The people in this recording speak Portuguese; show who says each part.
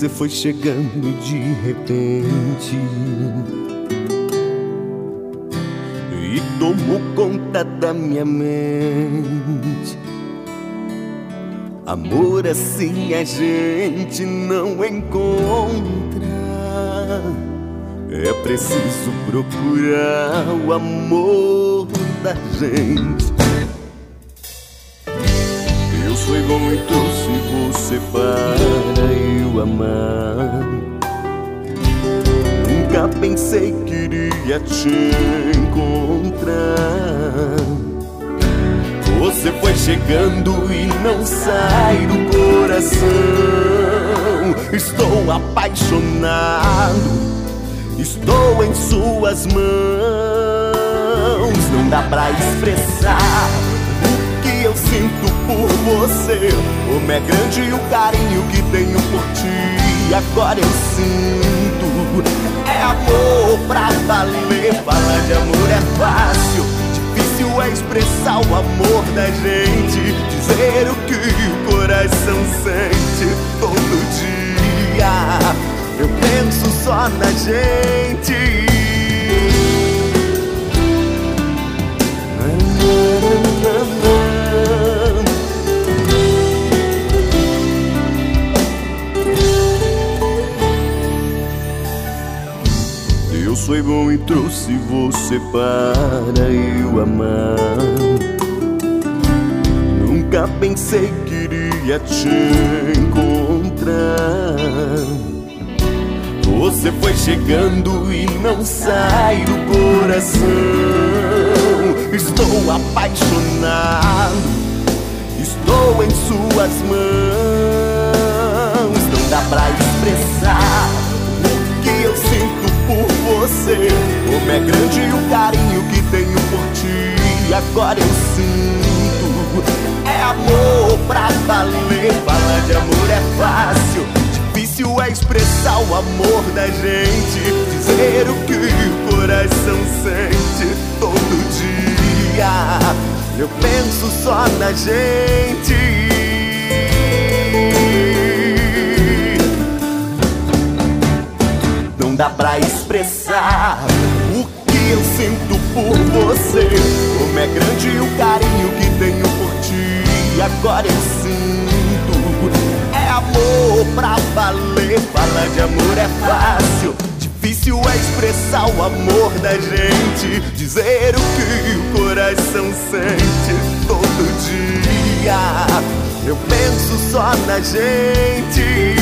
Speaker 1: Você foi chegando de repente e tomou conta da minha mente. Amor assim a gente não encontra. É preciso procurar o amor da gente. Eu sou igual e trouxe você para eu amar. Nunca pensei que iria te encontrar. Você foi chegando e não sai do coração. Estou apaixonado, estou em suas mãos. Não dá pra expressar o que eu sinto por você. Como é grande o carinho que tenho por ti. Agora eu sinto, é amor pra valer. Falar de amor é fácil, difícil é expressar o amor da gente. Dizer o que o coração sente todo dia. Eu penso só na gente. Eu sou bom e trouxe você para eu amar. Nunca pensei que iria te encontrar. Você foi chegando e não sai do coração. Estou apaixonado, estou em suas mãos. Não dá pra expressar o que eu sinto por você. Como é grande o carinho que tenho por ti. Agora eu sinto, é amor pra valer. Falar de amor é fácil, difícil é expressar o amor da gente. Dizer o que o coração sente todo dia. Eu penso só na gente. Não dá pra expressar o que eu sinto por você. Como é grande o carinho que tenho por ti. Agora eu sinto, é amor pra valer. Falar de amor é fácil, difícil é expressar o amor da gente. Dizer o que o coração sente todo dia. Eu penso só na gente.